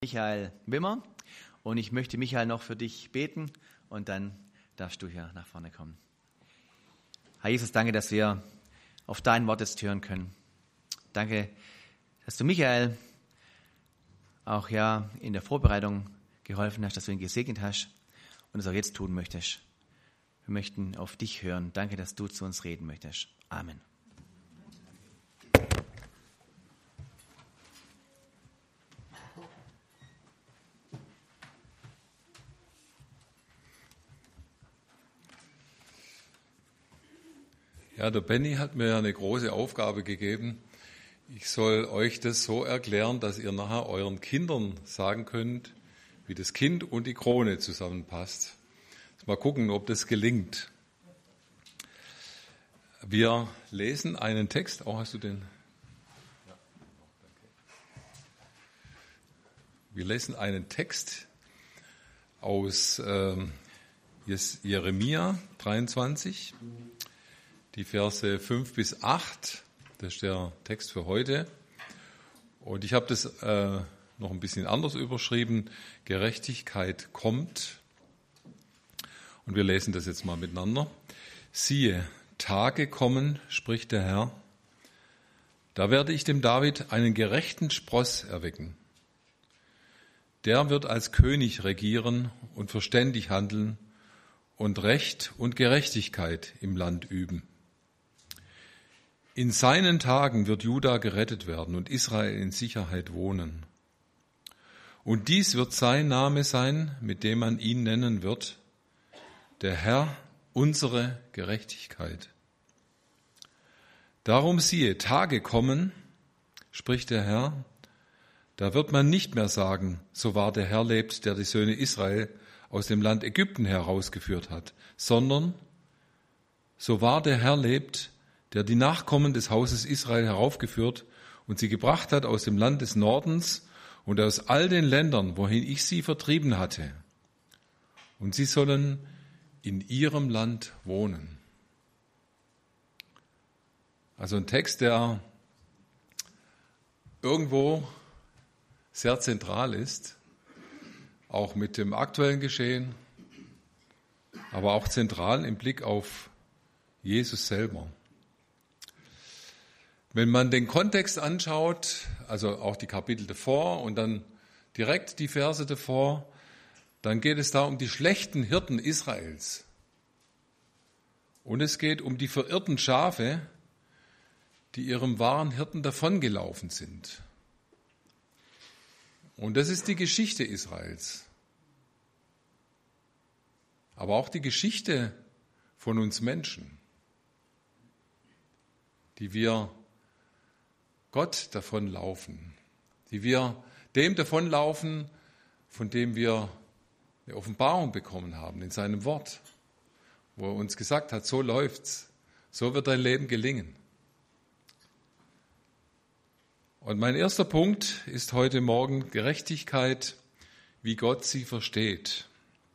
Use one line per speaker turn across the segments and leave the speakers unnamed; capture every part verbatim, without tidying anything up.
Michael Wimmer und ich möchte Michael noch für dich beten und dann darfst du hier nach vorne kommen. Herr Jesus, danke, dass wir auf dein Wort jetzt hören können. Danke, dass du Michael auch ja in der Vorbereitung geholfen hast, dass du ihn gesegnet hast und es auch jetzt tun möchtest. Wir möchten auf dich hören. Danke, dass du zu uns reden möchtest. Amen.
Ja, der Benny hat mir eine große Aufgabe gegeben. Ich soll euch das so erklären, dass ihr nachher euren Kindern sagen könnt, wie das Kind und die Krone zusammenpasst. Mal gucken, ob das gelingt. Wir lesen einen Text. Oh, hast du den? Ja, danke. Wir lesen einen Text aus äh, Jeremia dreiundzwanzig. Die Verse fünf bis acht, das ist der Text für heute. Und ich habe das äh, noch ein bisschen anders überschrieben. Gerechtigkeit kommt. Und wir lesen das jetzt mal miteinander. Siehe, Tage kommen, spricht der Herr, da werde ich dem David einen gerechten Spross erwecken. Der wird als König regieren und verständig handeln und Recht und Gerechtigkeit im Land üben. In seinen Tagen wird Juda gerettet werden und Israel in Sicherheit wohnen. Und dies wird sein Name sein, mit dem man ihn nennen wird, der Herr, unsere Gerechtigkeit. Darum siehe, Tage kommen, spricht der Herr, da wird man nicht mehr sagen, so wahr der Herr lebt, der die Söhne Israel aus dem Land Ägypten herausgeführt hat, sondern so wahr der Herr lebt, der die Nachkommen des Hauses Israel heraufgeführt und sie gebracht hat aus dem Land des Nordens und aus all den Ländern, wohin ich sie vertrieben hatte. Und sie sollen in ihrem Land wohnen. Also ein Text, der irgendwo sehr zentral ist, auch mit dem aktuellen Geschehen, aber auch zentral im Blick auf Jesus selber. Wenn man den Kontext anschaut, also auch die Kapitel davor und dann direkt die Verse davor, dann geht es da um die schlechten Hirten Israels. Und es geht um die verirrten Schafe, die ihrem wahren Hirten davongelaufen sind. Und das ist die Geschichte Israels. Aber auch die Geschichte von uns Menschen, die wir Gott davonlaufen, die wir dem davonlaufen, von dem wir eine Offenbarung bekommen haben in seinem Wort, wo er uns gesagt hat, so läuft's, so wird dein Leben gelingen. Und mein erster Punkt ist heute Morgen Gerechtigkeit, wie Gott sie versteht.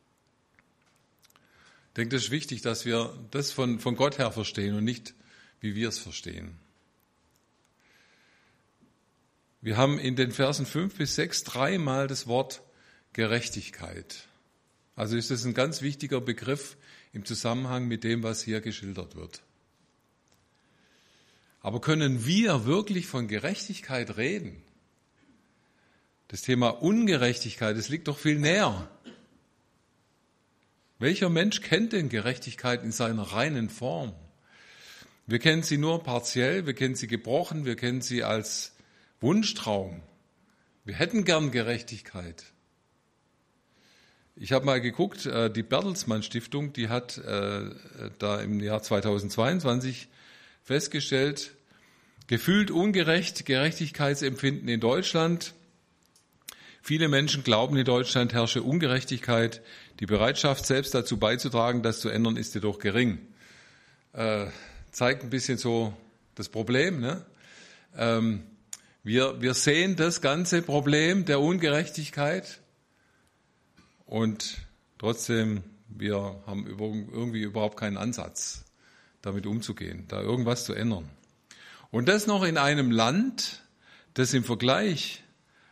Ich denke, das ist wichtig, dass wir das von, von Gott her verstehen und nicht, wie wir es verstehen. Wir haben in den Versen fünf bis sechs dreimal das Wort Gerechtigkeit. Also ist das ein ganz wichtiger Begriff im Zusammenhang mit dem, was hier geschildert wird. Aber können wir wirklich von Gerechtigkeit reden? Das Thema Ungerechtigkeit, das liegt doch viel näher. Welcher Mensch kennt denn Gerechtigkeit in seiner reinen Form? Wir kennen sie nur partiell, wir kennen sie gebrochen, wir kennen sie als Wunschtraum. Wir hätten gern Gerechtigkeit. Ich habe mal geguckt, die Bertelsmann Stiftung, die hat äh, da im Jahr zweitausendzweiundzwanzig festgestellt, gefühlt ungerecht Gerechtigkeitsempfinden in Deutschland. Viele Menschen glauben, in Deutschland herrsche Ungerechtigkeit. Die Bereitschaft, selbst dazu beizutragen, das zu ändern, ist jedoch gering. Äh, zeigt ein bisschen so das Problem, ne? Ähm, Wir, wir sehen das ganze Problem der Ungerechtigkeit und trotzdem, wir haben irgendwie überhaupt keinen Ansatz, damit umzugehen, da irgendwas zu ändern. Und das noch in einem Land, das im Vergleich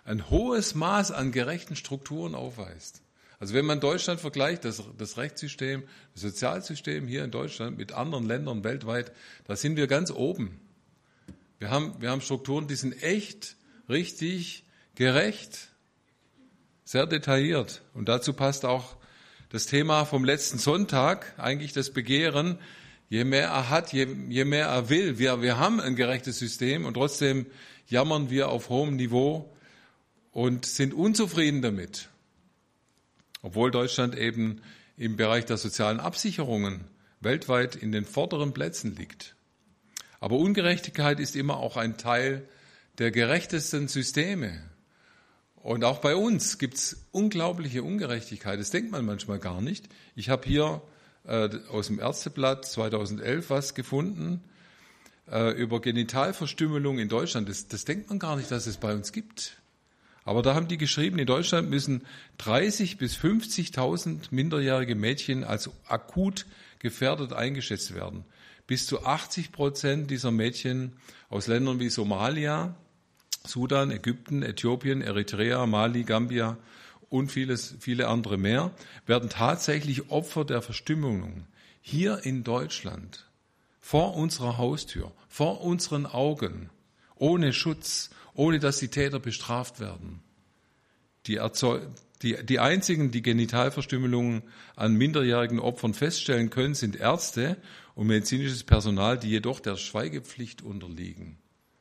ein hohes Maß an gerechten Strukturen aufweist. Also wenn man Deutschland vergleicht, das, das Rechtssystem, das Sozialsystem hier in Deutschland mit anderen Ländern weltweit, da sind wir ganz oben. Wir haben, wir haben Strukturen, die sind echt, richtig, gerecht, sehr detailliert. Und dazu passt auch das Thema vom letzten Sonntag, eigentlich das Begehren. Je mehr er hat, je, je mehr er will. Wir, wir haben ein gerechtes System und trotzdem jammern wir auf hohem Niveau und sind unzufrieden damit. Obwohl Deutschland eben im Bereich der sozialen Absicherungen weltweit in den vorderen Plätzen liegt. Aber Ungerechtigkeit ist immer auch ein Teil der gerechtesten Systeme. Und auch bei uns gibt es unglaubliche Ungerechtigkeit. Das denkt man manchmal gar nicht. Ich habe hier äh, aus dem Ärzteblatt zweitausendelf was gefunden äh, über Genitalverstümmelung in Deutschland. Das, das denkt man gar nicht, dass es bei uns gibt. Aber da haben die geschrieben, in Deutschland müssen dreißigtausend bis fünfzigtausend minderjährige Mädchen als akut gefährdet eingeschätzt werden. Bis zu achtzig Prozent dieser Mädchen aus Ländern wie Somalia, Sudan, Ägypten, Äthiopien, Eritrea, Mali, Gambia und vieles, viele andere mehr, werden tatsächlich Opfer der Verstümmelung. Hier in Deutschland, vor unserer Haustür, vor unseren Augen, ohne Schutz, ohne dass die Täter bestraft werden. Die, Erzeug- die, die einzigen, die Genitalverstümmelungen an minderjährigen Opfern feststellen können, sind Ärzte und medizinisches Personal, die jedoch der Schweigepflicht unterliegen.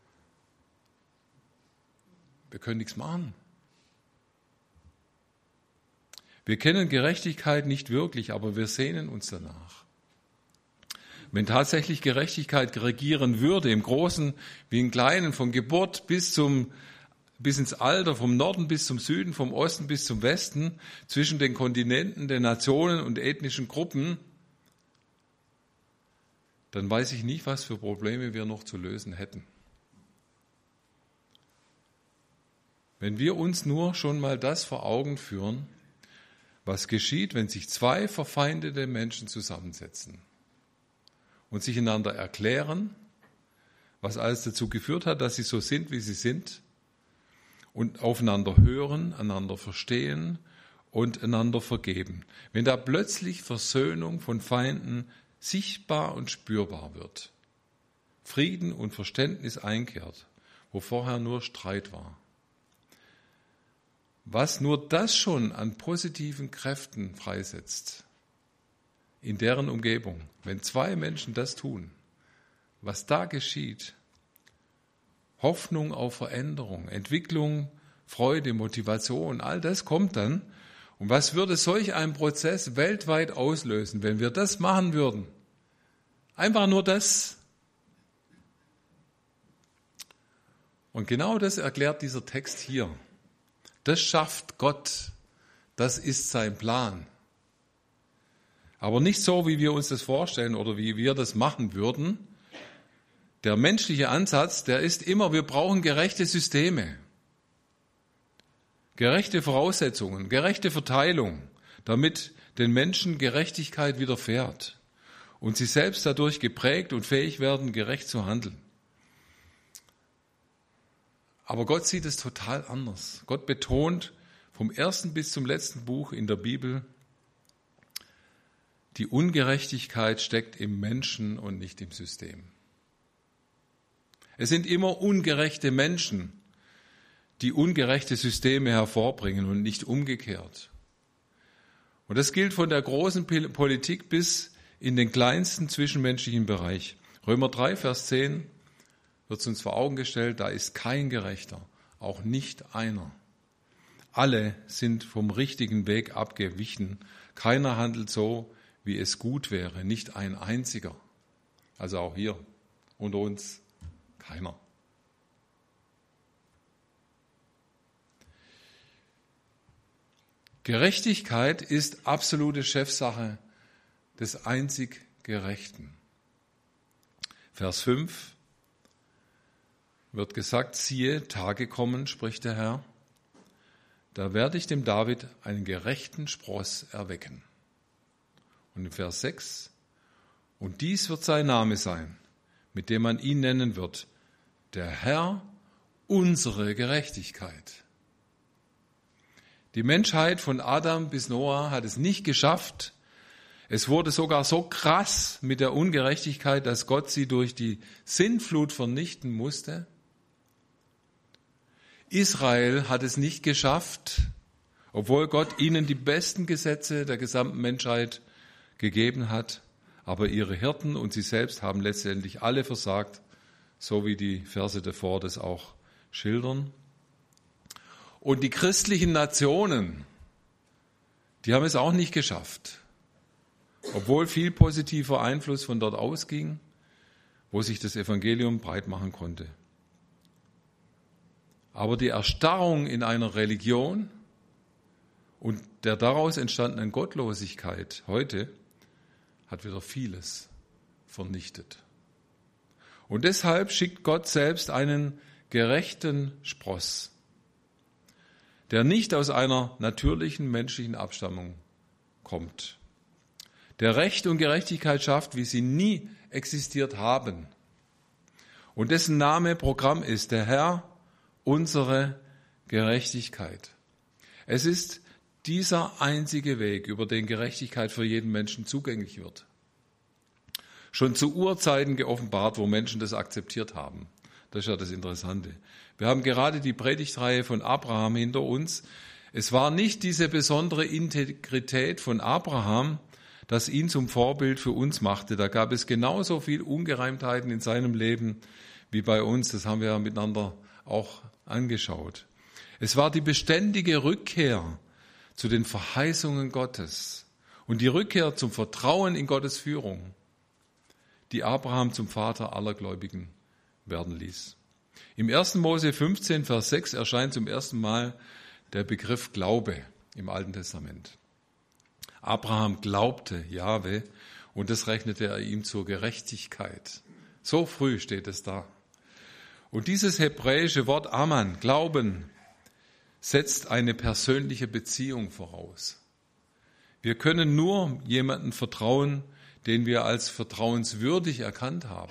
Wir können nichts machen. Wir kennen Gerechtigkeit nicht wirklich, aber wir sehnen uns danach. Wenn tatsächlich Gerechtigkeit regieren würde, im Großen wie im Kleinen, von Geburt bis zum, bis ins Alter, vom Norden bis zum Süden, vom Osten bis zum Westen, zwischen den Kontinenten, den Nationen und ethnischen Gruppen, dann weiß ich nicht, was für Probleme wir noch zu lösen hätten. Wenn wir uns nur schon mal das vor Augen führen, was geschieht, wenn sich zwei verfeindete Menschen zusammensetzen und sich einander erklären, was alles dazu geführt hat, dass sie so sind, wie sie sind, und aufeinander hören, einander verstehen und einander vergeben. Wenn da plötzlich Versöhnung von Feinden sichtbar und spürbar wird, Frieden und Verständnis einkehrt, wo vorher nur Streit war. Was nur das schon an positiven Kräften freisetzt, in deren Umgebung, wenn zwei Menschen das tun, was da geschieht, Hoffnung auf Veränderung, Entwicklung, Freude, Motivation, all das kommt dann. Und was würde solch ein Prozess weltweit auslösen, wenn wir das machen würden? Einfach nur das. Und genau das erklärt dieser Text hier. Das schafft Gott. Das ist sein Plan. Aber nicht so, wie wir uns das vorstellen oder wie wir das machen würden. Der menschliche Ansatz, der ist immer, wir brauchen gerechte Systeme. Gerechte Voraussetzungen, gerechte Verteilung, damit den Menschen Gerechtigkeit widerfährt und sie selbst dadurch geprägt und fähig werden, gerecht zu handeln. Aber Gott sieht es total anders. Gott betont vom ersten bis zum letzten Buch in der Bibel, die Ungerechtigkeit steckt im Menschen und nicht im System. Es sind immer ungerechte Menschen, die ungerechte Systeme hervorbringen und nicht umgekehrt. Und das gilt von der großen Politik bis in den kleinsten zwischenmenschlichen Bereich. Römer drei, Vers zehn wird uns vor Augen gestellt, da ist kein Gerechter, auch nicht einer. Alle sind vom richtigen Weg abgewichen. Keiner handelt so, wie es gut wäre, nicht ein einziger. Also auch hier unter uns keiner. Gerechtigkeit ist absolute Chefsache des einzig Gerechten. Vers fünf wird gesagt, siehe, Tage kommen, spricht der Herr, da werde ich dem David einen gerechten Spross erwecken. Und in Vers sechs, und dies wird sein Name sein, mit dem man ihn nennen wird, der Herr, unsere Gerechtigkeit. Die Menschheit von Adam bis Noah hat es nicht geschafft. Es wurde sogar so krass mit der Ungerechtigkeit, dass Gott sie durch die Sintflut vernichten musste. Israel hat es nicht geschafft, obwohl Gott ihnen die besten Gesetze der gesamten Menschheit gegeben hat. Aber ihre Hirten und sie selbst haben letztendlich alle versagt, so wie die Verse davor das auch schildern. Und die christlichen Nationen, die haben es auch nicht geschafft, obwohl viel positiver Einfluss von dort ausging, wo sich das Evangelium breit machen konnte. Aber die Erstarrung in einer Religion und der daraus entstandenen Gottlosigkeit heute hat wieder vieles vernichtet. Und deshalb schickt Gott selbst einen gerechten Spross, der nicht aus einer natürlichen menschlichen Abstammung kommt, der Recht und Gerechtigkeit schafft, wie sie nie existiert haben, und dessen Name Programm ist: der Herr, unsere Gerechtigkeit. Es ist dieser einzige Weg, über den Gerechtigkeit für jeden Menschen zugänglich wird. Schon zu Urzeiten geoffenbart, wo Menschen das akzeptiert haben. Das ist ja das Interessante. Wir haben gerade die Predigtreihe von Abraham hinter uns. Es war nicht diese besondere Integrität von Abraham, das ihn zum Vorbild für uns machte. Da gab es genauso viel Ungereimtheiten in seinem Leben wie bei uns. Das haben wir ja miteinander auch angeschaut. Es war die beständige Rückkehr zu den Verheißungen Gottes und die Rückkehr zum Vertrauen in Gottes Führung, die Abraham zum Vater aller Gläubigen werden ließ. Im ersten Mose fünfzehn, Vers sechs erscheint zum ersten Mal der Begriff Glaube im Alten Testament. Abraham glaubte Jahwe und das rechnete er ihm zur Gerechtigkeit. So früh steht es da. Und dieses hebräische Wort Aman, Glauben, setzt eine persönliche Beziehung voraus. Wir können nur jemandem vertrauen, den wir als vertrauenswürdig erkannt haben.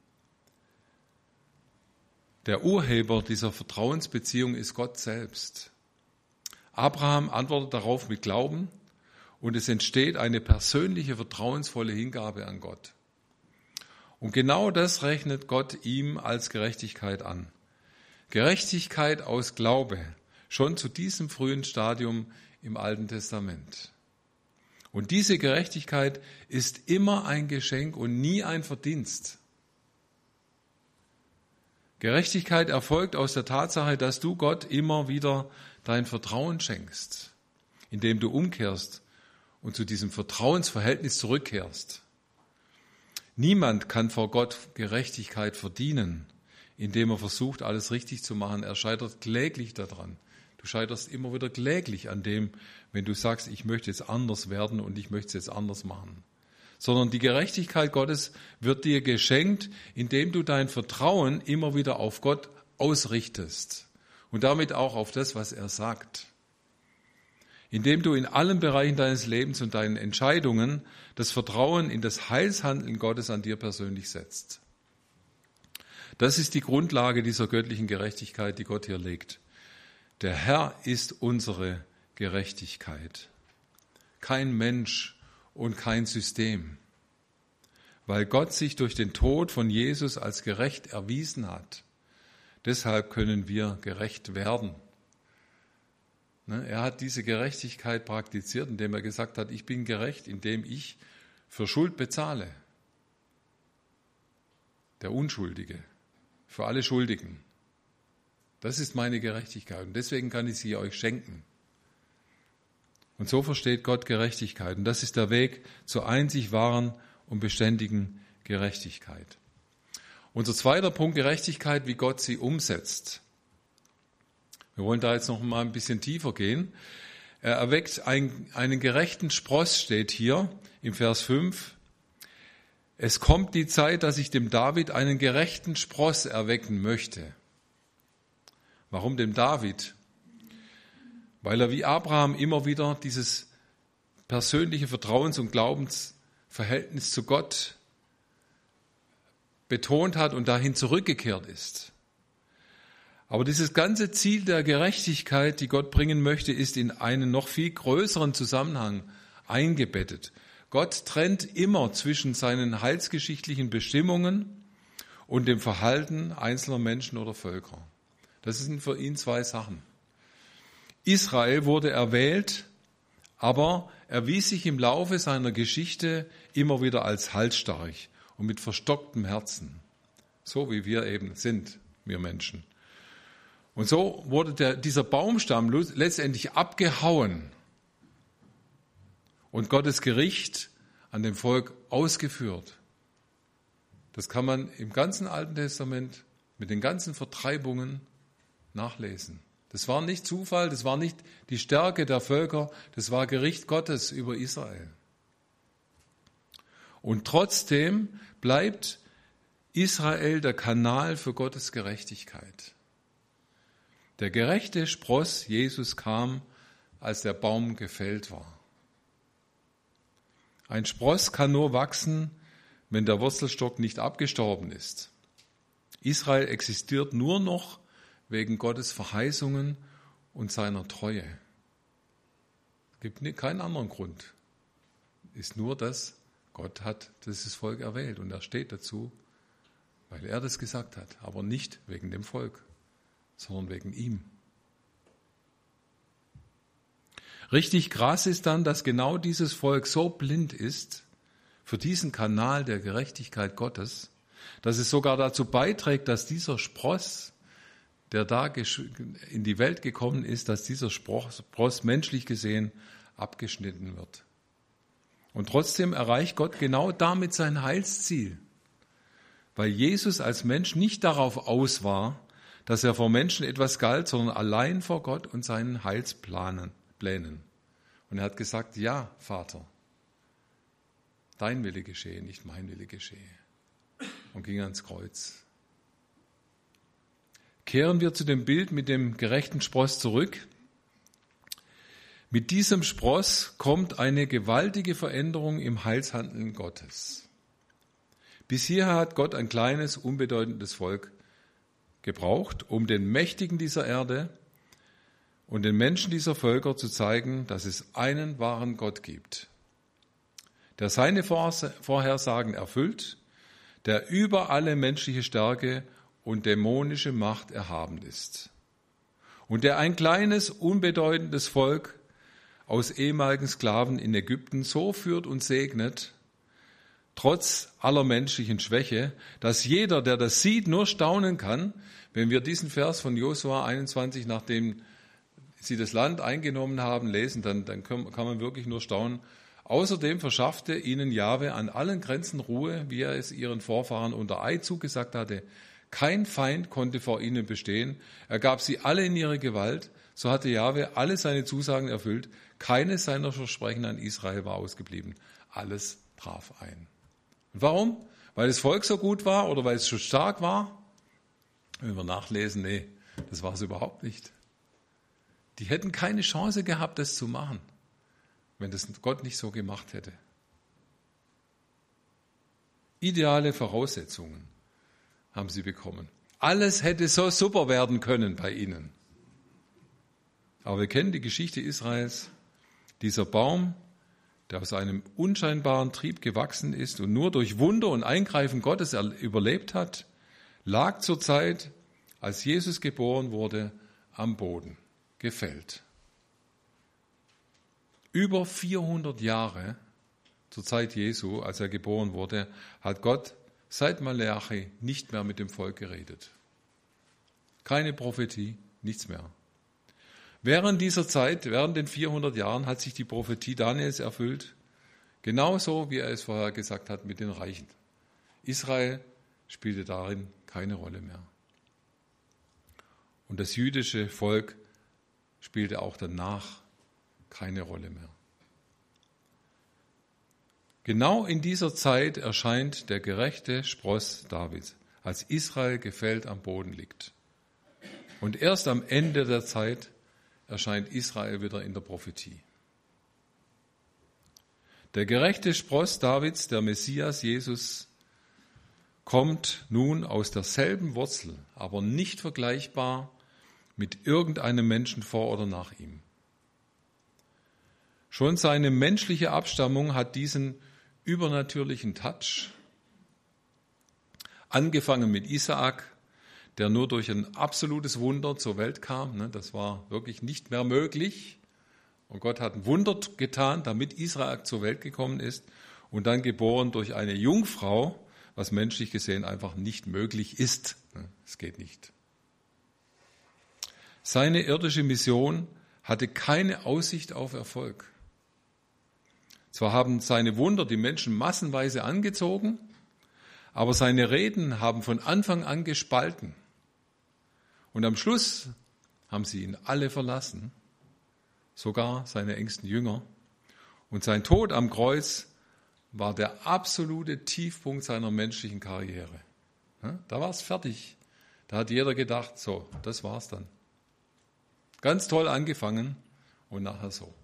Der Urheber dieser Vertrauensbeziehung ist Gott selbst. Abraham antwortet darauf mit Glauben und es entsteht eine persönliche, vertrauensvolle Hingabe an Gott. Und genau das rechnet Gott ihm als Gerechtigkeit an. Gerechtigkeit aus Glaube, schon zu diesem frühen Stadium im Alten Testament. Und diese Gerechtigkeit ist immer ein Geschenk und nie ein Verdienst. Gerechtigkeit erfolgt aus der Tatsache, dass du Gott immer wieder dein Vertrauen schenkst, indem du umkehrst und zu diesem Vertrauensverhältnis zurückkehrst. Niemand kann vor Gott Gerechtigkeit verdienen, indem er versucht, alles richtig zu machen. Er scheitert kläglich daran. Du scheiterst immer wieder kläglich an dem, wenn du sagst, ich möchte jetzt anders werden und ich möchte es jetzt anders machen. Sondern die Gerechtigkeit Gottes wird dir geschenkt, indem du dein Vertrauen immer wieder auf Gott ausrichtest und damit auch auf das, was er sagt. Indem du in allen Bereichen deines Lebens und deinen Entscheidungen das Vertrauen in das Heilshandeln Gottes an dir persönlich setzt. Das ist die Grundlage dieser göttlichen Gerechtigkeit, die Gott hier legt. Der Herr ist unsere Gerechtigkeit. Kein Mensch und kein System. Weil Gott sich durch den Tod von Jesus als gerecht erwiesen hat. Deshalb können wir gerecht werden. Er hat diese Gerechtigkeit praktiziert, indem er gesagt hat, ich bin gerecht, indem ich für Schuld bezahle. Der Unschuldige, für alle Schuldigen. Das ist meine Gerechtigkeit und deswegen kann ich sie euch schenken. Und so versteht Gott Gerechtigkeit und das ist der Weg zur einzig wahren und beständigen Gerechtigkeit. Unser zweiter Punkt, Gerechtigkeit, wie Gott sie umsetzt. Wir wollen da jetzt noch mal ein bisschen tiefer gehen. Er erweckt einen, einen gerechten Spross, steht hier im Vers fünf. Es kommt die Zeit, dass ich dem David einen gerechten Spross erwecken möchte. Warum dem David? Weil er wie Abraham immer wieder dieses persönliche Vertrauens- und Glaubensverhältnis zu Gott betont hat und dahin zurückgekehrt ist. Aber dieses ganze Ziel der Gerechtigkeit, die Gott bringen möchte, ist in einen noch viel größeren Zusammenhang eingebettet. Gott trennt immer zwischen seinen heilsgeschichtlichen Bestimmungen und dem Verhalten einzelner Menschen oder Völker. Das sind für ihn zwei Sachen. Israel wurde erwählt, aber erwies sich im Laufe seiner Geschichte immer wieder als halsstarrig und mit verstocktem Herzen. So wie wir eben sind, wir Menschen. Und so wurde der, dieser Baumstamm letztendlich abgehauen und Gottes Gericht an dem Volk ausgeführt. Das kann man im ganzen Alten Testament mit den ganzen Vertreibungen nachlesen. Das war nicht Zufall, das war nicht die Stärke der Völker, das war Gericht Gottes über Israel. Und trotzdem bleibt Israel der Kanal für Gottes Gerechtigkeit. Der gerechte Spross Jesus kam, als der Baum gefällt war. Ein Spross kann nur wachsen, wenn der Wurzelstock nicht abgestorben ist. Israel existiert nur noch wegen Gottes Verheißungen und seiner Treue. Es gibt keinen anderen Grund. Ist nur das, Gott hat dieses Volk erwählt und er steht dazu, weil er das gesagt hat, aber nicht wegen dem Volk, sondern wegen ihm. Richtig krass ist dann, dass genau dieses Volk so blind ist für diesen Kanal der Gerechtigkeit Gottes, dass es sogar dazu beiträgt, dass dieser Spross, der da in die Welt gekommen ist, dass dieser Spross menschlich gesehen abgeschnitten wird. Und trotzdem erreicht Gott genau damit sein Heilsziel, weil Jesus als Mensch nicht darauf aus war, dass er vor Menschen etwas galt, sondern allein vor Gott und seinen Heilsplänen. Und er hat gesagt, ja, Vater, dein Wille geschehe, nicht mein Wille geschehe. Und ging ans Kreuz. Kehren wir zu dem Bild mit dem gerechten Spross zurück. Mit diesem Spross kommt eine gewaltige Veränderung im Heilshandeln Gottes. Bis hierher hat Gott ein kleines, unbedeutendes Volk gebraucht, um den Mächtigen dieser Erde und den Menschen dieser Völker zu zeigen, dass es einen wahren Gott gibt, der seine Vorhersagen erfüllt, der über alle menschliche Stärke und dämonische Macht erhaben ist und der ein kleines, unbedeutendes Volk aus ehemaligen Sklaven in Ägypten so führt und segnet, trotz aller menschlichen Schwäche, dass jeder, der das sieht, nur staunen kann, wenn wir diesen Vers von Josua einundzwanzig, nachdem sie das Land eingenommen haben, lesen, dann, dann kann man wirklich nur staunen. Außerdem verschaffte ihnen Jahwe an allen Grenzen Ruhe, wie er es ihren Vorfahren unter Eid zugesagt hatte. Kein Feind konnte vor ihnen bestehen. Er gab sie alle in ihre Gewalt. So hatte Jahwe alle seine Zusagen erfüllt. Keines seiner Versprechen an Israel war ausgeblieben. Alles traf ein. Und warum? Weil das Volk so gut war oder weil es so stark war? Wenn wir nachlesen, nee, das war es überhaupt nicht. Die hätten keine Chance gehabt, das zu machen, wenn das Gott nicht so gemacht hätte. Ideale Voraussetzungen haben sie bekommen. Alles hätte so super werden können bei ihnen. Aber wir kennen die Geschichte Israels. Dieser Baum, der aus einem unscheinbaren Trieb gewachsen ist und nur durch Wunder und Eingreifen Gottes überlebt hat, lag zur Zeit, als Jesus geboren wurde, am Boden, gefällt. Über vierhundert Jahre zur Zeit Jesu, als er geboren wurde, hat Gott seit Malachi nicht mehr mit dem Volk geredet. Keine Prophetie, nichts mehr. Während dieser Zeit, während den vierhundert Jahren, hat sich die Prophetie Daniels erfüllt, genauso wie er es vorher gesagt hat mit den Reichen. Israel spielte darin keine Rolle mehr. Und das jüdische Volk spielte auch danach keine Rolle mehr. Genau in dieser Zeit erscheint der gerechte Spross Davids, als Israel gefällt am Boden liegt. Und erst am Ende der Zeit erscheint Israel wieder in der Prophetie. Der gerechte Spross Davids, der Messias Jesus, kommt nun aus derselben Wurzel, aber nicht vergleichbar mit irgendeinem Menschen vor oder nach ihm. Schon seine menschliche Abstammung hat diesen übernatürlichen Touch, angefangen mit Isaak, der nur durch ein absolutes Wunder zur Welt kam. Das war wirklich nicht mehr möglich. Und Gott hat ein Wunder getan, damit Isaak zur Welt gekommen ist und dann geboren durch eine Jungfrau, was menschlich gesehen einfach nicht möglich ist. Es geht nicht. Seine irdische Mission hatte keine Aussicht auf Erfolg. Zwar haben seine Wunder die Menschen massenweise angezogen, aber seine Reden haben von Anfang an gespalten. Und am Schluss haben sie ihn alle verlassen, sogar seine engsten Jünger. Und sein Tod am Kreuz war der absolute Tiefpunkt seiner menschlichen Karriere. Da war es fertig. Da hat jeder gedacht, so, das war's dann. Ganz toll angefangen und nachher so.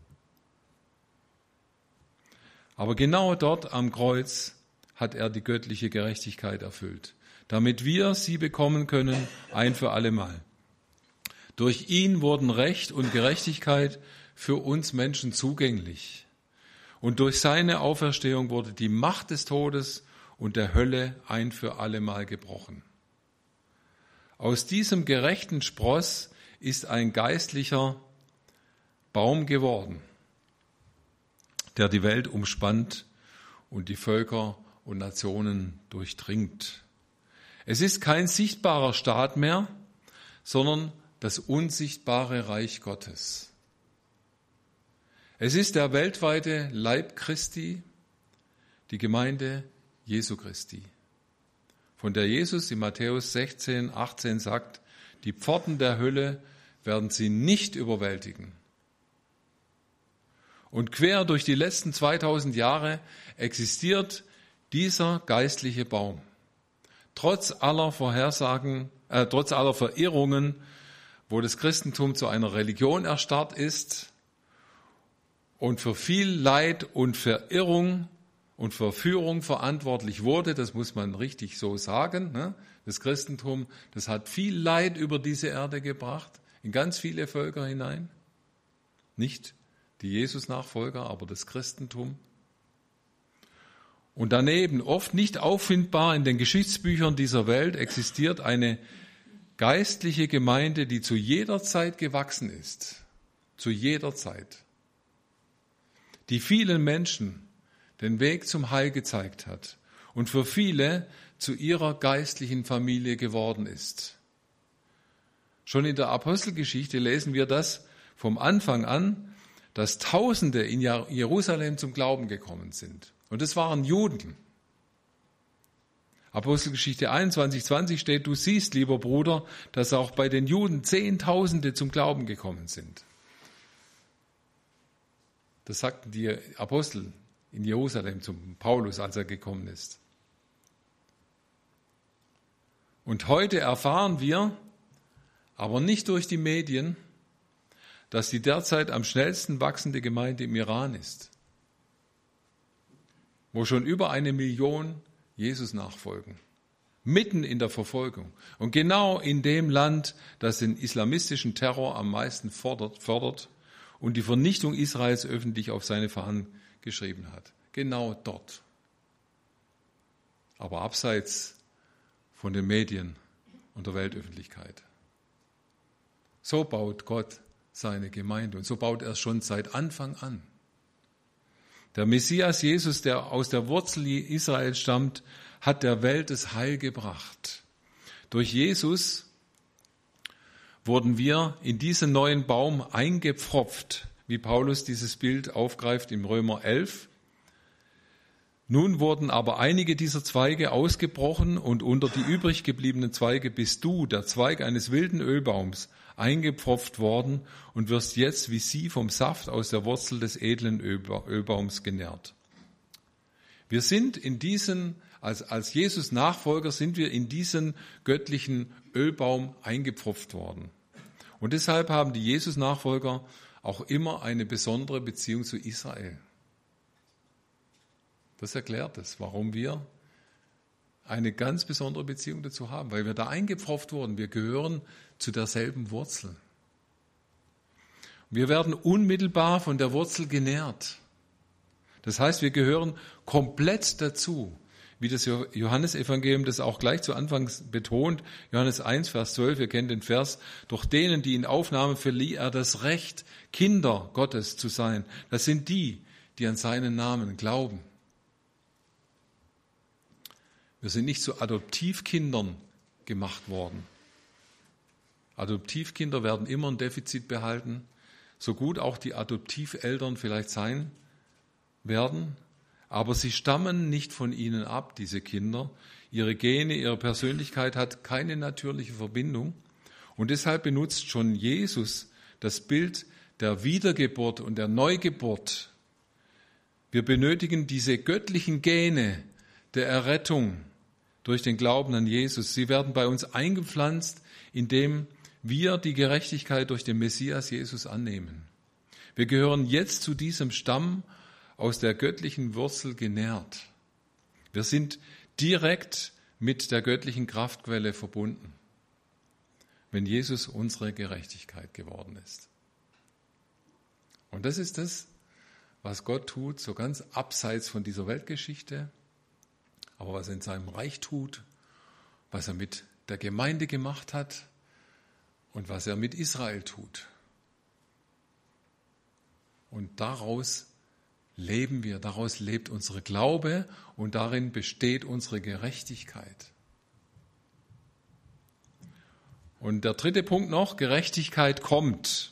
Aber genau dort am Kreuz hat er die göttliche Gerechtigkeit erfüllt, damit wir sie bekommen können, ein für allemal. Durch ihn wurden Recht und Gerechtigkeit für uns Menschen zugänglich. Und durch seine Auferstehung wurde die Macht des Todes und der Hölle ein für allemal gebrochen. Aus diesem gerechten Spross ist ein geistlicher Baum geworden, der die Welt umspannt und die Völker und Nationen durchdringt. Es ist kein sichtbarer Staat mehr, sondern das unsichtbare Reich Gottes. Es ist der weltweite Leib Christi, die Gemeinde Jesu Christi, von der Jesus in Matthäus sechzehn, achtzehn sagt, die Pforten der Hölle werden sie nicht überwältigen. Und quer durch die letzten zweitausend Jahre existiert dieser geistliche Baum. Trotz aller Vorhersagen, äh, trotz aller Verirrungen, wo das Christentum zu einer Religion erstarrt ist und für viel Leid und Verirrung und Verführung verantwortlich wurde, das muss man richtig so sagen. Ne? Das Christentum, das hat viel Leid über diese Erde gebracht, in ganz viele Völker hinein. Nicht die Jesus-Nachfolger, aber das Christentum. Und daneben, oft nicht auffindbar in den Geschichtsbüchern dieser Welt, existiert eine geistliche Gemeinde, die zu jeder Zeit gewachsen ist. Zu jeder Zeit. Die vielen Menschen den Weg zum Heil gezeigt hat und für viele zu ihrer geistlichen Familie geworden ist. Schon in der Apostelgeschichte lesen wir das vom Anfang an, dass Tausende in Jerusalem zum Glauben gekommen sind. Und es waren Juden. Apostelgeschichte einundzwanzig, zwanzig steht, du siehst, lieber Bruder, dass auch bei den Juden Zehntausende zum Glauben gekommen sind. Das sagten die Apostel in Jerusalem zum Paulus, als er gekommen ist. Und heute erfahren wir, aber nicht durch die Medien, dass die derzeit am schnellsten wachsende Gemeinde im Iran ist, wo schon über eine Million Jesus nachfolgen, mitten in der Verfolgung und genau in dem Land, das den islamistischen Terror am meisten fordert, fördert und die Vernichtung Israels öffentlich auf seine Fahnen geschrieben hat. Genau dort. Aber abseits von den Medien und der Weltöffentlichkeit. So baut Gott seine Gemeinde und so baut er es schon seit Anfang an. Der Messias Jesus, der aus der Wurzel Israels stammt, hat der Welt das Heil gebracht. Durch Jesus wurden wir in diesen neuen Baum eingepfropft, wie Paulus dieses Bild aufgreift im Römer elf. Nun wurden aber einige dieser Zweige ausgebrochen und unter die übrig gebliebenen Zweige bist du, der Zweig eines wilden Ölbaums, eingepfropft worden und wirst jetzt wie sie vom Saft aus der Wurzel des edlen Ölbaums genährt. Wir sind in diesen, als, als Jesus Nachfolger sind wir in diesen göttlichen Ölbaum eingepfropft worden. Und deshalb haben die Jesus Nachfolger auch immer eine besondere Beziehung zu Israel. Das erklärt es, warum wir eine ganz besondere Beziehung dazu haben, weil wir da eingepfropft wurden. Wir gehören zu derselben Wurzel. Wir werden unmittelbar von der Wurzel genährt. Das heißt, wir gehören komplett dazu, wie das Johannesevangelium das auch gleich zu Anfang betont. Johannes eins, Vers zwölf, ihr kennt den Vers, durch denen, die ihn aufnahmen, verlieh er das Recht, Kinder Gottes zu sein. Das sind die, die an seinen Namen glauben. Wir sind nicht zu Adoptivkindern gemacht worden. Adoptivkinder werden immer ein Defizit behalten, so gut auch die Adoptiveltern vielleicht sein werden, aber sie stammen nicht von ihnen ab, diese Kinder. Ihre Gene, ihre Persönlichkeit hat keine natürliche Verbindung und deshalb benutzt schon Jesus das Bild der Wiedergeburt und der Neugeburt. Wir benötigen diese göttlichen Gene der Errettung durch den Glauben an Jesus. Sie werden bei uns eingepflanzt, indem wir die Gerechtigkeit durch den Messias Jesus annehmen. Wir gehören jetzt zu diesem Stamm aus der göttlichen Wurzel genährt. Wir sind direkt mit der göttlichen Kraftquelle verbunden, wenn Jesus unsere Gerechtigkeit geworden ist. Und das ist das, was Gott tut, so ganz abseits von dieser Weltgeschichte, aber was er in seinem Reich tut, was er mit der Gemeinde gemacht hat und was er mit Israel tut. Und daraus leben wir, daraus lebt unsere Glaube und darin besteht unsere Gerechtigkeit. Und der dritte Punkt noch, Gerechtigkeit kommt.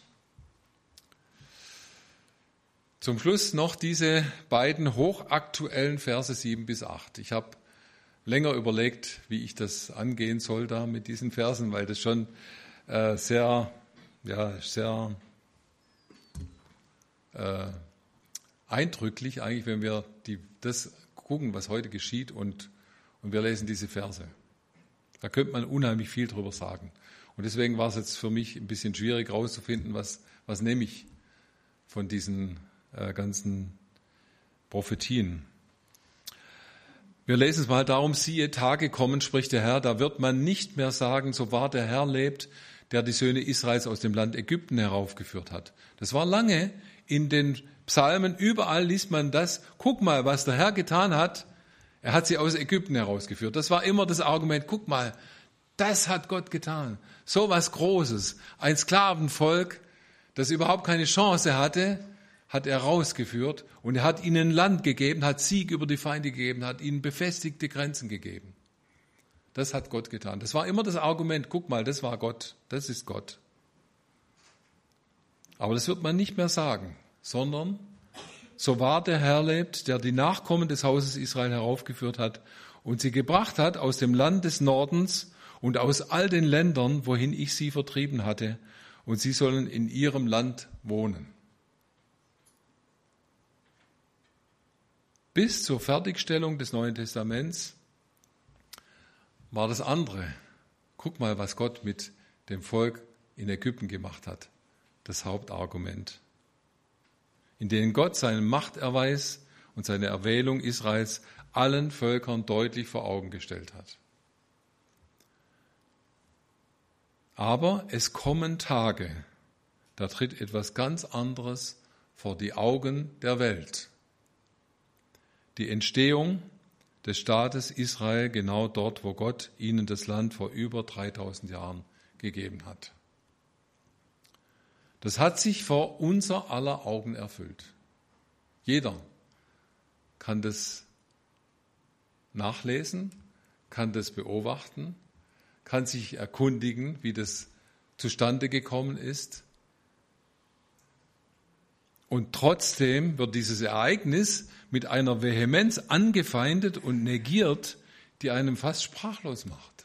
Zum Schluss noch diese beiden hochaktuellen Verse sieben bis acht. Ich habe länger überlegt, wie ich das angehen soll da mit diesen Versen, weil das schon äh, sehr, ja, sehr äh, eindrücklich eigentlich, wenn wir die, das gucken, was heute geschieht und, und wir lesen diese Verse. Da könnte man unheimlich viel drüber sagen. Und deswegen war es jetzt für mich ein bisschen schwierig herauszufinden, was, was nehme ich von diesen äh, ganzen Prophetien. Wir lesen es mal darum, siehe, Tage kommen, spricht der Herr, da wird man nicht mehr sagen, so wahr der Herr lebt, der die Söhne Israels aus dem Land Ägypten heraufgeführt hat. Das war lange in den Psalmen, überall liest man das, guck mal, was der Herr getan hat, er hat sie aus Ägypten herausgeführt. Das war immer das Argument, guck mal, das hat Gott getan. So was Großes. Ein Sklavenvolk, das überhaupt keine Chance hatte, hat er rausgeführt und er hat ihnen Land gegeben, hat Sieg über die Feinde gegeben, hat ihnen befestigte Grenzen gegeben. Das hat Gott getan. Das war immer das Argument, guck mal, das war Gott, das ist Gott. Aber das wird man nicht mehr sagen, sondern so wahr der Herr lebt, der die Nachkommen des Hauses Israel heraufgeführt hat und sie gebracht hat aus dem Land des Nordens und aus all den Ländern, wohin ich sie vertrieben hatte, und sie sollen in ihrem Land wohnen. Bis zur Fertigstellung des Neuen Testaments war das andere. Guck mal, was Gott mit dem Volk in Ägypten gemacht hat. Das Hauptargument. In denen Gott seinen Machterweis und seine Erwählung Israels allen Völkern deutlich vor Augen gestellt hat. Aber es kommen Tage, da tritt etwas ganz anderes vor die Augen der Welt. Die Entstehung des Staates Israel genau dort, wo Gott ihnen das Land vor über dreitausend Jahren gegeben hat. Das hat sich vor unser aller Augen erfüllt. Jeder kann das nachlesen, kann das beobachten, kann sich erkundigen, wie das zustande gekommen ist. Und trotzdem wird dieses Ereignis mit einer Vehemenz angefeindet und negiert, die einem fast sprachlos macht.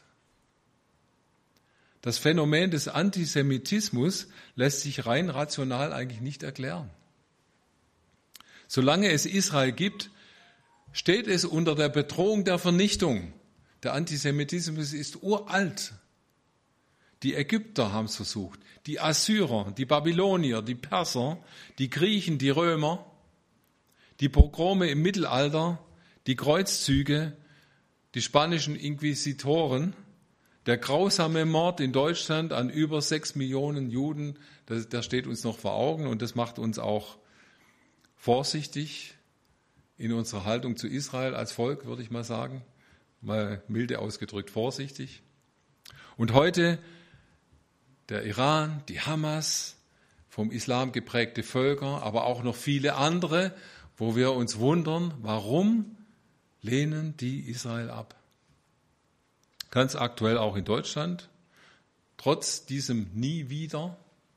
Das Phänomen des Antisemitismus lässt sich rein rational eigentlich nicht erklären. Solange es Israel gibt, steht es unter der Bedrohung der Vernichtung. Der Antisemitismus ist uralt. Die Ägypter haben es versucht, die Assyrer, die Babylonier, die Perser, die Griechen, die Römer, die Pogrome im Mittelalter, die Kreuzzüge, die spanischen Inquisitoren, der grausame Mord in Deutschland an über sechs Millionen Juden, das, das steht uns noch vor Augen und das macht uns auch vorsichtig in unserer Haltung zu Israel als Volk, würde ich mal sagen, mal milde ausgedrückt vorsichtig. Und heute der Iran, die Hamas, vom Islam geprägte Völker, aber auch noch viele andere, wo wir uns wundern, warum lehnen die Israel ab? Ganz aktuell auch in Deutschland, trotz diesem Nie wieder.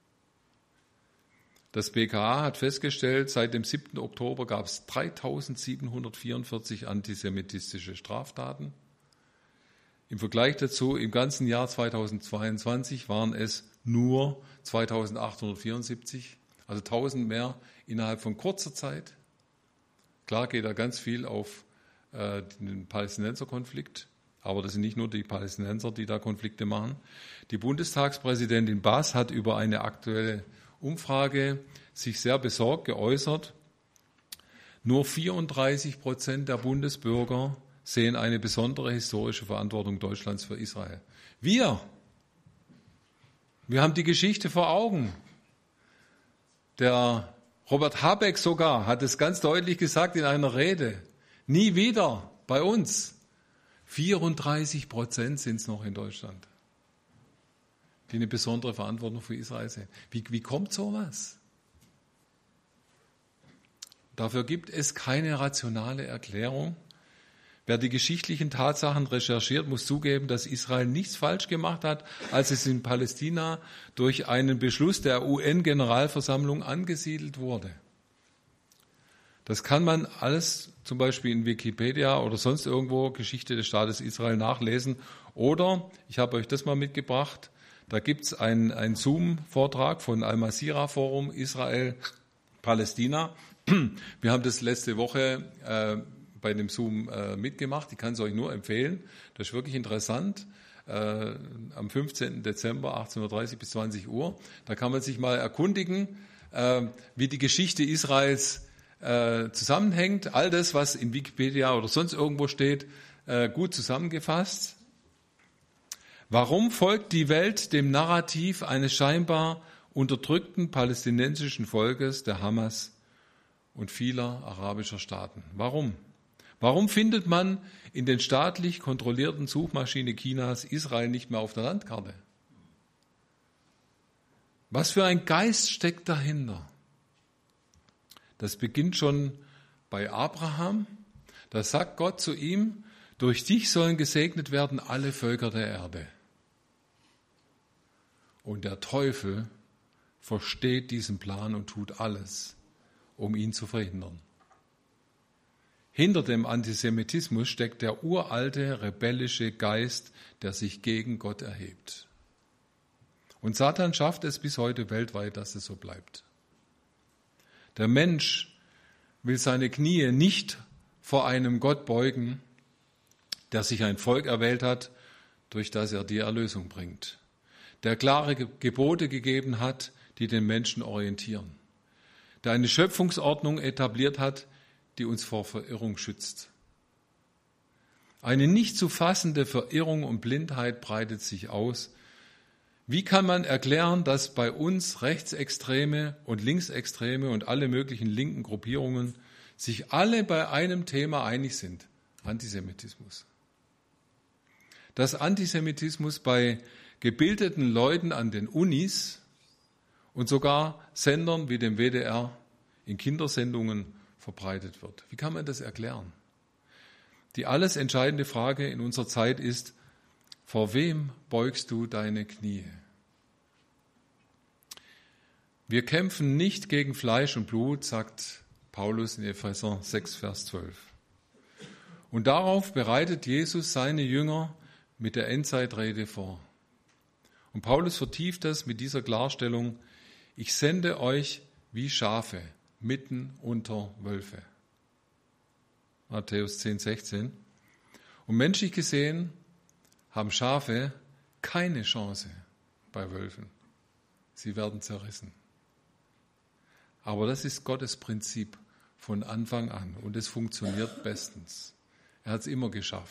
Das B K A hat festgestellt, seit dem siebten Oktober gab es dreitausendsiebenhundertvierundvierzig antisemitistische Straftaten. Im Vergleich dazu, im ganzen Jahr zweitausendzweiundzwanzig waren es nur zweitausendachthundertvierundsiebzig, also tausend mehr innerhalb von kurzer Zeit. Klar geht da ganz viel auf äh, den Palästinenserkonflikt, aber das sind nicht nur die Palästinenser, die da Konflikte machen. Die Bundestagspräsidentin Bass hat über eine aktuelle Umfrage sich sehr besorgt geäußert. Nur vierunddreißig Prozent der Bundesbürger sehen eine besondere historische Verantwortung Deutschlands für Israel. Wir, wir haben die Geschichte vor Augen. Der Robert Habeck sogar hat es ganz deutlich gesagt in einer Rede. Nie wieder bei uns. vierunddreißig Prozent sind es noch in Deutschland, die eine besondere Verantwortung für Israel sehen. Wie, wie kommt sowas? Dafür gibt es keine rationale Erklärung. Wer die geschichtlichen Tatsachen recherchiert, muss zugeben, dass Israel nichts falsch gemacht hat, als es in Palästina durch einen Beschluss der U N-Generalversammlung angesiedelt wurde. Das kann man alles zum Beispiel in Wikipedia oder sonst irgendwo Geschichte des Staates Israel nachlesen. Oder, ich habe euch das mal mitgebracht, da gibt es einen, einen Zoom-Vortrag von Al-Masira Forum Israel Palästina. Wir haben das letzte Woche äh, bei dem Zoom äh, mitgemacht. Ich kann es euch nur empfehlen. Das ist wirklich interessant. Äh, am fünfzehnten Dezember, achtzehn Uhr dreißig bis zwanzig Uhr. Da kann man sich mal erkundigen, äh, wie die Geschichte Israels äh, zusammenhängt. All das, was in Wikipedia oder sonst irgendwo steht, äh, gut zusammengefasst. Warum folgt die Welt dem Narrativ eines scheinbar unterdrückten palästinensischen Volkes, der Hamas und vieler arabischer Staaten? Warum? Warum findet man in den staatlich kontrollierten Suchmaschinen Chinas Israel nicht mehr auf der Landkarte? Was für ein Geist steckt dahinter? Das beginnt schon bei Abraham. Da sagt Gott zu ihm, durch dich sollen gesegnet werden alle Völker der Erde. Und der Teufel versteht diesen Plan und tut alles, um ihn zu verhindern. Hinter dem Antisemitismus steckt der uralte, rebellische Geist, der sich gegen Gott erhebt. Und Satan schafft es bis heute weltweit, dass es so bleibt. Der Mensch will seine Knie nicht vor einem Gott beugen, der sich ein Volk erwählt hat, durch das er die Erlösung bringt, der klare Gebote gegeben hat, die den Menschen orientieren, der eine Schöpfungsordnung etabliert hat, die uns vor Verirrung schützt. Eine nicht zu fassende Verirrung und Blindheit breitet sich aus. Wie kann man erklären, dass bei uns Rechtsextreme und Linksextreme und alle möglichen linken Gruppierungen sich alle bei einem Thema einig sind? Antisemitismus. Dass Antisemitismus bei gebildeten Leuten an den Unis und sogar Sendern wie dem W D R in Kindersendungen verbreitet wird. Wie kann man das erklären? Die alles entscheidende Frage in unserer Zeit ist, vor wem beugst du deine Knie? Wir kämpfen nicht gegen Fleisch und Blut, sagt Paulus in Epheser sechs, Vers zwölf. Und darauf bereitet Jesus seine Jünger mit der Endzeitrede vor. Und Paulus vertieft das mit dieser Klarstellung, ich sende euch wie Schafe mitten unter Wölfe. Matthäus zehn, sechzehn. Und menschlich gesehen haben Schafe keine Chance bei Wölfen. Sie werden zerrissen. Aber das ist Gottes Prinzip von Anfang an und es funktioniert bestens. Er hat es immer geschafft,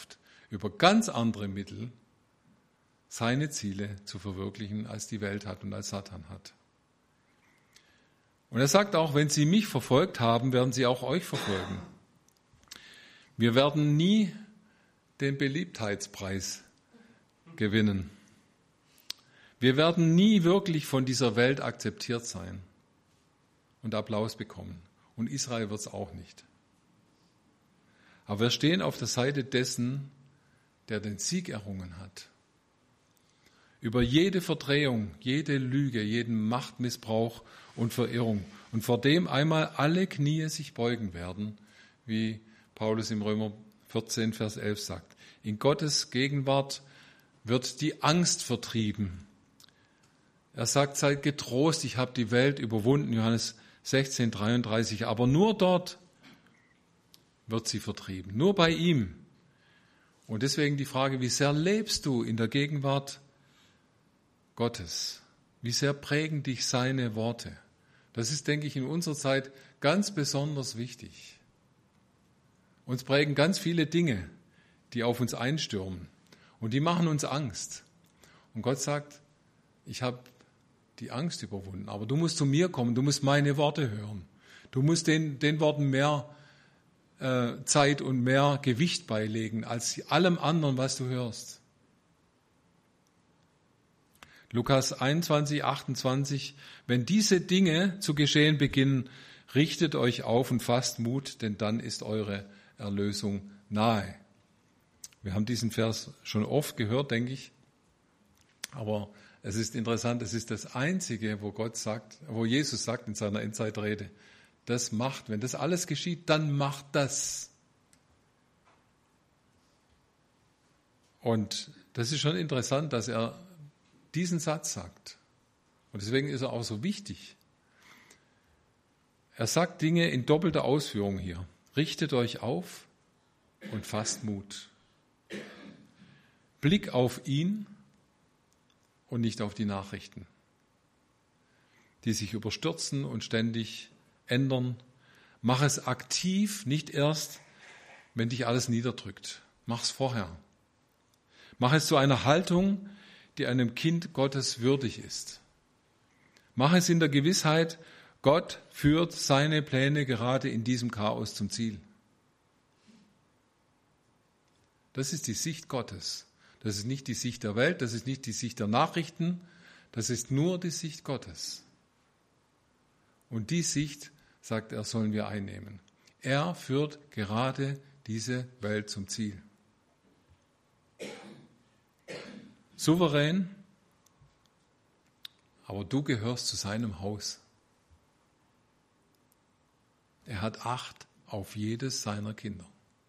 über ganz andere Mittel seine Ziele zu verwirklichen, als die Welt hat und als Satan hat. Und er sagt auch, wenn sie mich verfolgt haben, werden sie auch euch verfolgen. Wir werden nie den Beliebtheitspreis gewinnen. Wir werden nie wirklich von dieser Welt akzeptiert sein und Applaus bekommen. Und Israel wird es auch nicht. Aber wir stehen auf der Seite dessen, der den Sieg errungen hat. Über jede Verdrehung, jede Lüge, jeden Machtmissbrauch und Verirrung. Und vor dem einmal alle Knie sich beugen werden, wie Paulus im Römer vierzehn, Vers elf sagt. In Gottes Gegenwart wird die Angst vertrieben. Er sagt, seid getrost, ich habe die Welt überwunden, Johannes sechzehn, dreiunddreißig. Aber nur dort wird sie vertrieben, nur bei ihm. Und deswegen die Frage, wie sehr lebst du in der Gegenwart Gottes? Wie sehr prägen dich seine Worte? Das ist, denke ich, in unserer Zeit ganz besonders wichtig. Uns prägen ganz viele Dinge, die auf uns einstürmen. Und die machen uns Angst. Und Gott sagt, ich habe die Angst überwunden. Aber du musst zu mir kommen, du musst meine Worte hören. Du musst den, den Worten mehr äh, Zeit und mehr Gewicht beilegen als allem anderen, was du hörst. Lukas einundzwanzig, achtundzwanzig, wenn diese Dinge zu geschehen beginnen, richtet euch auf und fasst Mut, denn dann ist eure Erlösung nahe. Wir haben diesen Vers schon oft gehört, denke ich, aber es ist interessant, es ist das Einzige, wo Gott sagt, wo Jesus sagt in seiner Endzeitrede, das macht, wenn das alles geschieht, dann macht das. Und das ist schon interessant, dass er diesen Satz sagt. Und deswegen ist er auch so wichtig. Er sagt Dinge in doppelter Ausführung hier. Richtet euch auf und fasst Mut. Blick auf ihn und nicht auf die Nachrichten, die sich überstürzen und ständig ändern. Mach es aktiv, nicht erst, wenn dich alles niederdrückt. Mach es vorher. Mach es zu einer Haltung, die einem Kind Gottes würdig ist. Mach es in der Gewissheit, Gott führt seine Pläne gerade in diesem Chaos zum Ziel. Das ist die Sicht Gottes. Das ist nicht die Sicht der Welt, das ist nicht die Sicht der Nachrichten, das ist nur die Sicht Gottes. Und die Sicht, sagt er, sollen wir einnehmen. Er führt gerade diese Welt zum Ziel. Souverän, aber du gehörst zu seinem Haus. Er hat Acht auf jedes seiner Kinder.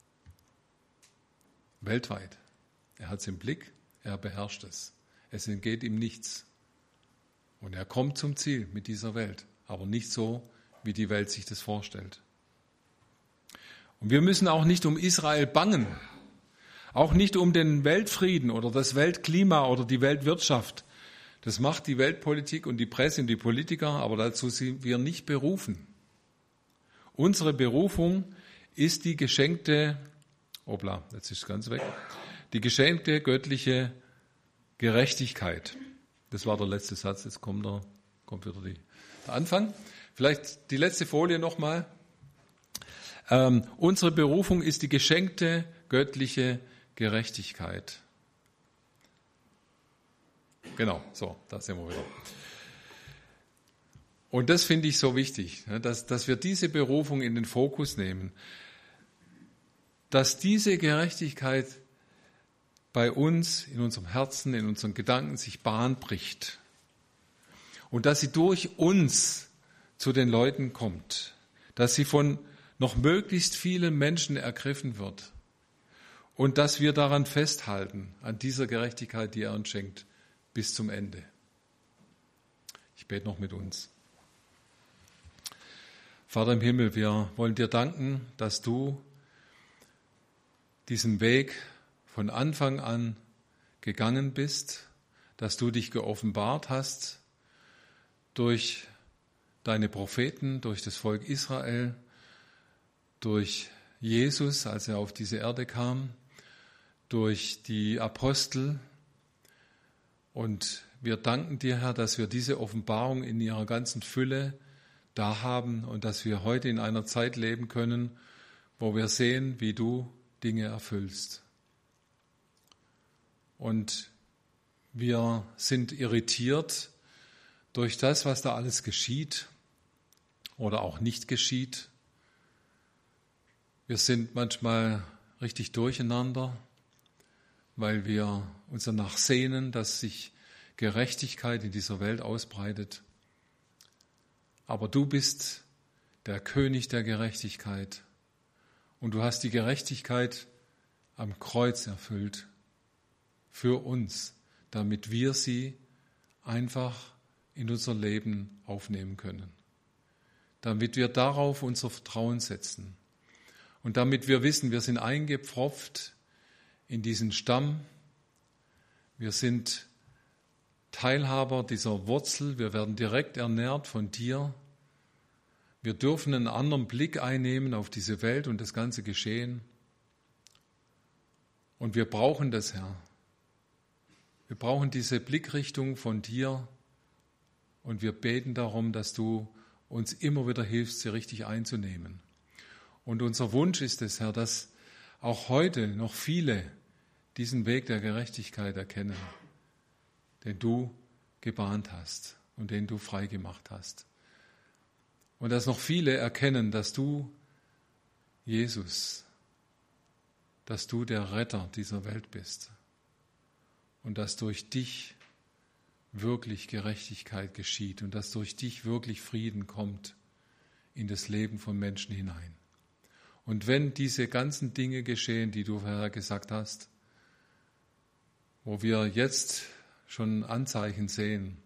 Weltweit. Er hat es im Blick, er beherrscht es. Es entgeht ihm nichts. Und er kommt zum Ziel mit dieser Welt, aber nicht so, wie die Welt sich das vorstellt. Und wir müssen auch nicht um Israel bangen, auch nicht um den Weltfrieden oder das Weltklima oder die Weltwirtschaft. Das macht die Weltpolitik und die Presse und die Politiker, aber dazu sind wir nicht berufen. Unsere Berufung ist die geschenkte, obla, jetzt ist es ganz weg, die geschenkte göttliche Gerechtigkeit. Das war der letzte Satz, jetzt kommt, der, kommt wieder die, der Anfang. Vielleicht die letzte Folie nochmal. Ähm, unsere Berufung ist die geschenkte göttliche Gerechtigkeit. Genau, so, da sind wir wieder. Und das finde ich so wichtig, dass, dass wir diese Berufung in den Fokus nehmen, dass diese Gerechtigkeit bei uns, in unserem Herzen, in unseren Gedanken sich Bahn bricht und dass sie durch uns zu den Leuten kommt, dass sie von noch möglichst vielen Menschen ergriffen wird und dass wir daran festhalten, an dieser Gerechtigkeit, die er uns schenkt, bis zum Ende. Ich bete noch mit uns. Vater im Himmel, wir wollen dir danken, dass du diesen Weg von Anfang an gegangen bist, dass du dich geoffenbart hast durch deine Propheten, durch das Volk Israel, durch Jesus, als er auf diese Erde kam, durch die Apostel. Und wir danken dir, Herr, dass wir diese Offenbarung in ihrer ganzen Fülle da haben und dass wir heute in einer Zeit leben können, wo wir sehen, wie du Dinge erfüllst. Und wir sind irritiert durch das, was da alles geschieht oder auch nicht geschieht. Wir sind manchmal richtig durcheinander, weil wir uns danach sehnen, dass sich Gerechtigkeit in dieser Welt ausbreitet. Aber du bist der König der Gerechtigkeit und du hast die Gerechtigkeit am Kreuz erfüllt für uns, damit wir sie einfach in unser Leben aufnehmen können, damit wir darauf unser Vertrauen setzen und damit wir wissen, wir sind eingepfropft in diesen Stamm, wir sind Teilhaber dieser Wurzel, wir werden direkt ernährt von dir. Wir dürfen einen anderen Blick einnehmen auf diese Welt und das ganze Geschehen. Und wir brauchen das, Herr. Wir brauchen diese Blickrichtung von dir und wir beten darum, dass du uns immer wieder hilfst, sie richtig einzunehmen. Und unser Wunsch ist es, Herr, dass auch heute noch viele diesen Weg der Gerechtigkeit erkennen, den du gebahnt hast und den du freigemacht hast. Und dass noch viele erkennen, dass du, Jesus, dass du der Retter dieser Welt bist und dass durch dich wirklich Gerechtigkeit geschieht und dass durch dich wirklich Frieden kommt in das Leben von Menschen hinein. Und wenn diese ganzen Dinge geschehen, die du vorher gesagt hast, wo wir jetzt schon Anzeichen sehen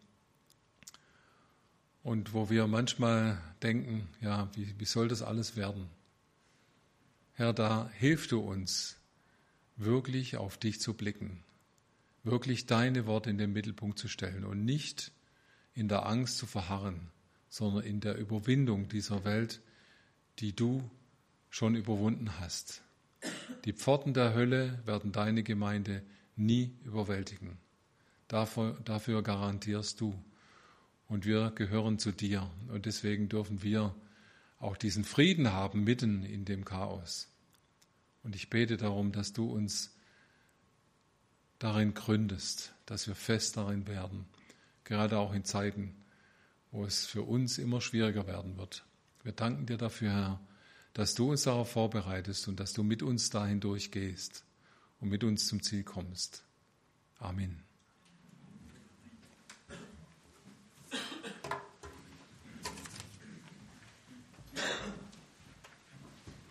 und wo wir manchmal denken, ja, wie, wie soll das alles werden? Herr, da hilf du uns, wirklich auf dich zu blicken, wirklich deine Worte in den Mittelpunkt zu stellen und nicht in der Angst zu verharren, sondern in der Überwindung dieser Welt, die du schon überwunden hast. Die Pforten der Hölle werden deine Gemeinde nie überwältigen. Dafür, dafür garantierst du. Und wir gehören zu dir. Und deswegen dürfen wir auch diesen Frieden haben mitten in dem Chaos. Und ich bete darum, dass du uns darin gründest, dass wir fest darin werden. Gerade auch in Zeiten, wo es für uns immer schwieriger werden wird. Wir danken dir dafür, Herr, dass du uns darauf vorbereitest und dass du mit uns dahin durchgehst und mit uns zum Ziel kommst. Amen.